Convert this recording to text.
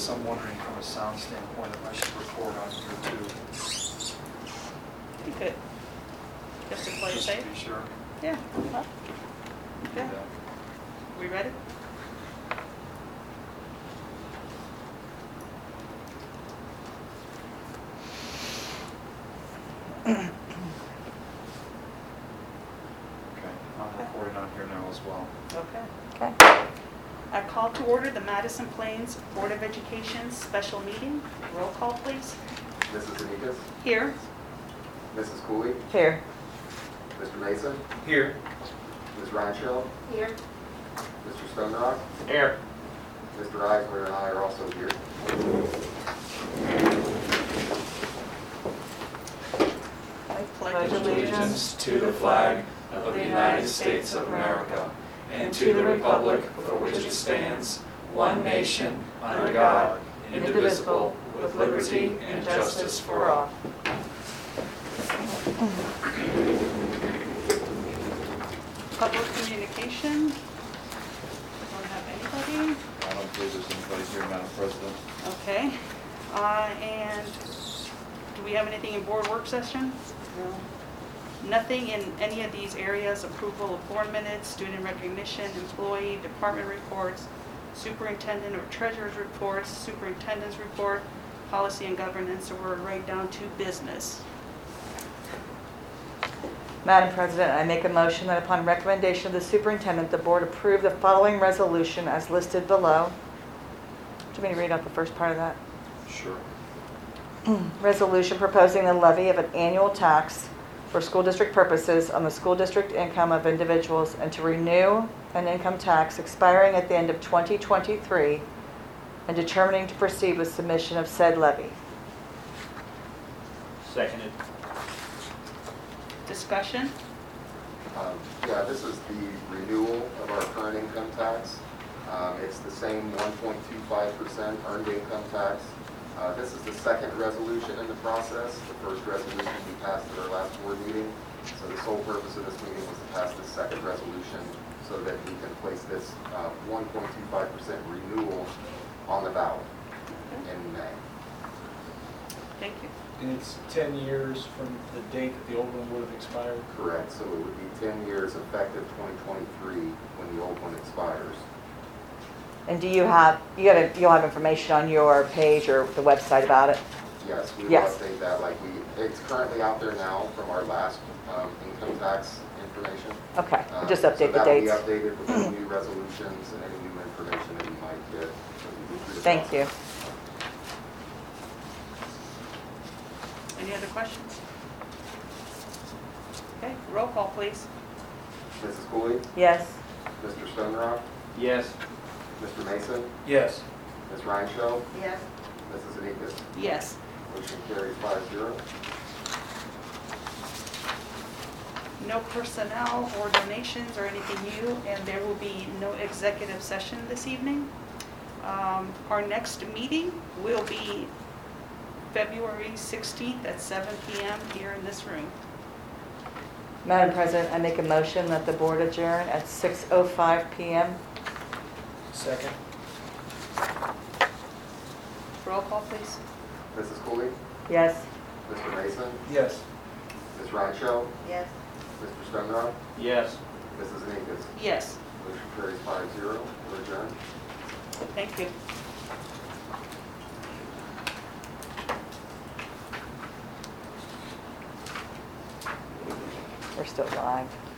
guess I'm wondering from a sound standpoint if I should record on here too. You could. Just to play it Just safe? to be sure. Yeah. Well, Do Yeah. that. we ready? Okay, I'm recording on here now as well. Okay. Okay. I call to order the Madison Plains Board of Education special meeting. Roll call, please. Mrs. Anikas, Here. Mrs. Cooley, Here. Mr. Mason, Here. Ms. Reinschel, Here. Mr. Stonerock, Here. Mr. Eisler, and I are also here. I pledge allegiance to the flag of the United States of America and to the republic for which it stands, one nation, under God, indivisible, with liberty and justice for all. Public communication. Don't have anybody. I don't believe there's anybody here, Madam President. Okay. And do we have anything in board work session? No. Nothing in any of these areas, approval of board minutes, student recognition, employee, department reports, superintendent or treasurer's reports, superintendent's report, policy and governance, so we're right down to business. Madam President, I make a motion that upon recommendation of the superintendent, the board approve the following resolution as listed below. Do you want me to read out the first part of that? Sure. Resolution proposing the levy of an annual tax for school district purposes on the school district income of individuals and to renew an income tax expiring at the end of 2023 and determining to proceed with submission of said levy. Seconded. Discussion? Yeah, this is the renewal of our current income tax. It's the same 1.25% earned income tax. This is the second resolution in the process. The first resolution we passed at our last board meeting. So the sole purpose of this meeting was to pass the second resolution so that we can place this 1.25% renewal on the ballot in May. Thank you. And it's 10 years from the date that the old one would have expired? Correct. So it would be 10 years effective 2023 when the old one expires. And do you have, you'll have information on your page or the website about it? Yes, we will Yes. update that it's currently out there now from our last income tax information. Okay, we'll just So update the that will be dates. updated with any new resolutions and any new information that you might get. Thank you. Any other questions? Okay, roll call, please. Mrs. Cooley, Yes. Mr. Stonerock, Yes. Mr. Mason, Yes. Ms. Reinschel, Yes. Mrs. Anikas. Yes. Motion carries 5-0. No personnel or donations or anything new, and there will be no executive session this evening. Our next meeting will be February 16th at 7 p.m. here in this room. Madam President, I make a motion that the board adjourn at 6:05 p.m. Second? Roll call, please. Mrs. Cooley, Yes. Mr. Mason, Yes. Ms. Reinschel, Yes. Mr. Stonerock, Yes. Mrs. Anikas. Yes. Motion carries 5-0. We're adjourned. Thank you. We're still live.